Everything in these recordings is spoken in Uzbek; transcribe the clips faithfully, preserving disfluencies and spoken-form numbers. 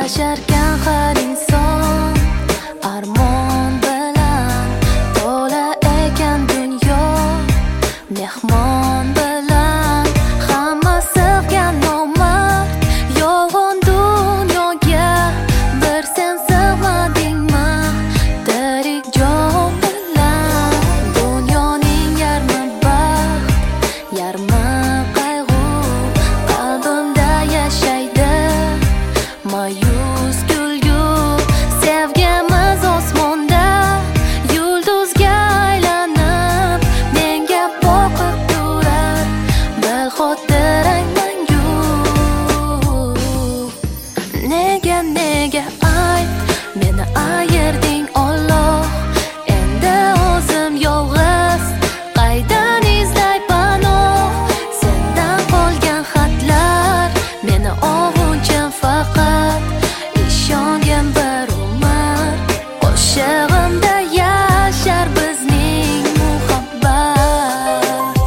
yasharkan har inson armon bilan to'la ekan dunyo mehmon bilan hamma sig'gan nomard yolg'on dunyoga bir sen sig'madingmi tirik jon bilan dunyoning yarmi baxt yarmi qayg'u qalbimda yashaydi mayus kulgu sevgimiz osmonda yulduzga aylanib menga boqib turar bil xotirang mangu nega nega ayt meni ayırding Alloh endi o'zim yolg'iz qaydan izlay panoh sendan qolgan xatlar meni ovunchim faqat ishongim bir umr qo'shig'imda yashar bizning muhabbat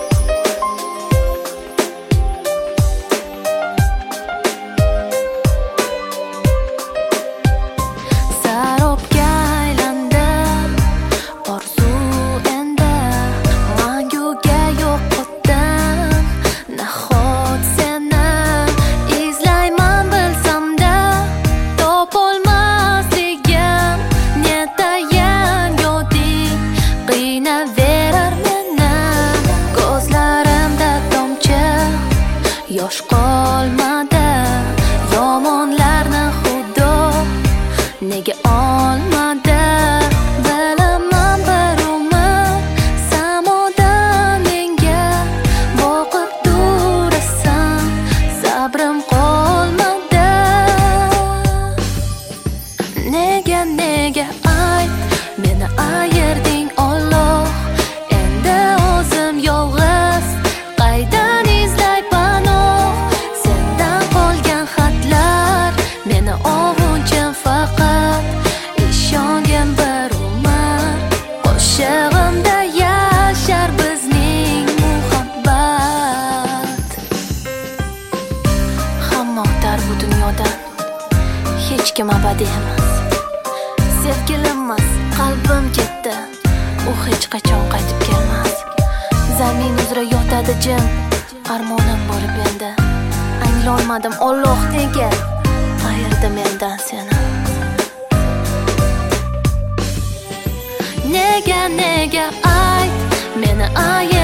sarobga aylandim orzu endi manguga yo'qotdim nahot seni izlayman bilsamda topolmasligim netayin yoding qiynaverar meni ko'zlarimda tomchi yosh qolmadi yomonlarni xudo nega olmadi bilaman bir umr samodan menga boqib turasan sabrim qolmadi nega nega ayt meni ayırding Alloh endi o'zim yolg'iz qaydan izlay panoh sendan qolgan xatlar meni ovunchim faqat ishongim bir umr qo'shig'imda yashar bizning muhabbat hamma o'tar bu dunyodan hech kim abadiy emas sevgilimmas qalbim ketdi u hech qachon qaytib kelmas zamin uzra yotadi jim armonim bo'lib endi anglolmadim Alloh nega ayirdi mendan seni nega nega ayt meni ayir